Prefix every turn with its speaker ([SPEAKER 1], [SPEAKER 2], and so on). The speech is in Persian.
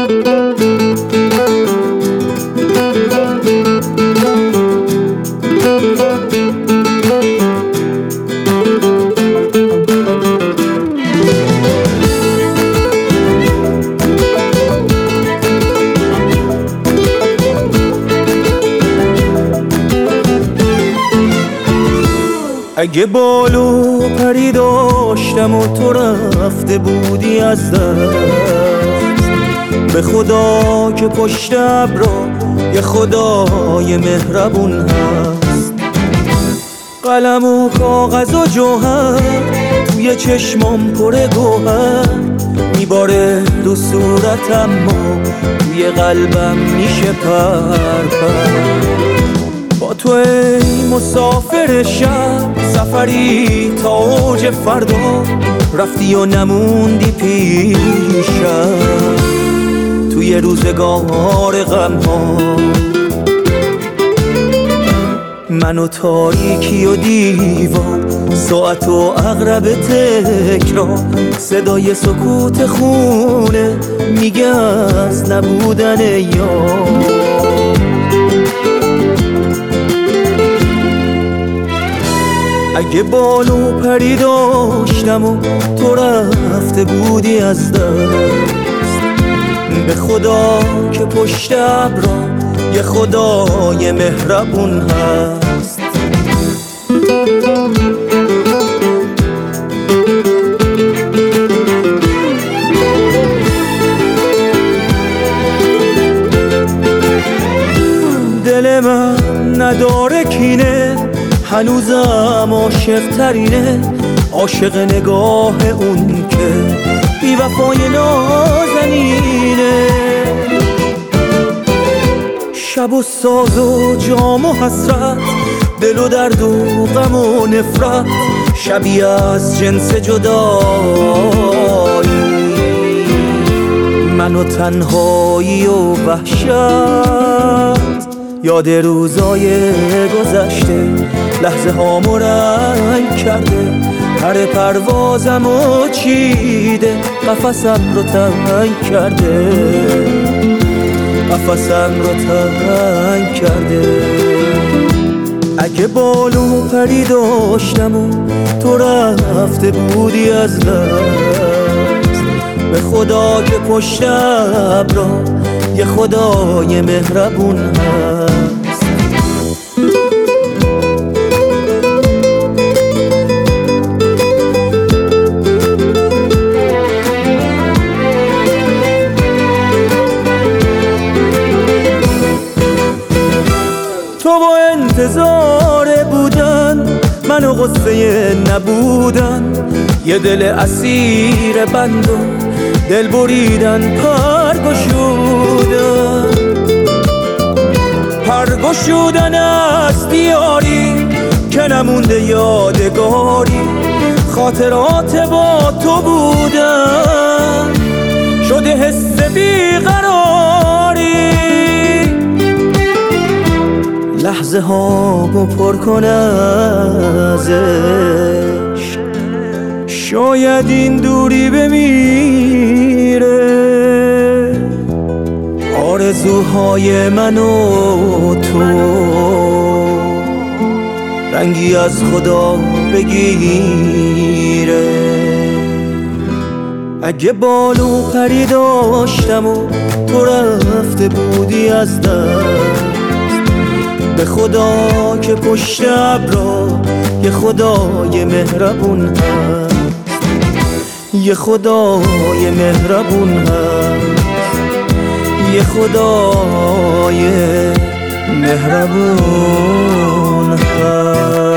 [SPEAKER 1] اگه بالو پری داشتم و تو رفته بودی از دست، به خدا که پشت ابرا یه خدای مهربون هست. قلم و کاغذ و جوهر توی چشمام پر گوهر میباره دو صورت، اما توی قلبم میشه پر. با تو ای مسافر شب، سفری تا اوج فردا، رفتی و نموندی پیشم توی روزگار غم ها. من و تاریکی و دیوار، ساعت و عقرب تکرار، صدای سکوت خونه میگه از نبودن یار. اگه بالو پری داشتم و تو رفته بودی از دست، به خدا که پشت ابرا یه خدای مهربون هست. دل من نداره کینه، هنوزم عاشق ترینه، عاشق نگاه اون که بی وفای نازنینه. شب و ساز و جام و حسرت، دل و درد و غم و نفرت، شبیه از جنس جدایی، من و تنهایی و وحشت. یاد روزای گذشته لحظه هامو رنگ کرده، پر پروازم و چیده، قفسم رو تنگ کرده، قفسم رو تنگ کرده. اگه بالو پری داشتم و تو رفته بودی از دست، به خدا که پشت ابرا یه خدای مهربون هست. تو با انتظار بودن، من و غصه نبودن، یه دل اسیر بند و دل بریدن، پر گشودن از دیاری که نمونده یادگاری. خاطرات با تو بودن شده حس بیقراری، لحظه هامو پر کن از عشق، شاید این دوری بمیره. آرزوهای من و تو رنگی از خدا بگیره. اگه بالو پری داشتم و تو رفته بودی از دست، به خدا که پشت ابرا یه خدای مهربون هست، یه خدای مهربون هست، یه خدای مهربون هست.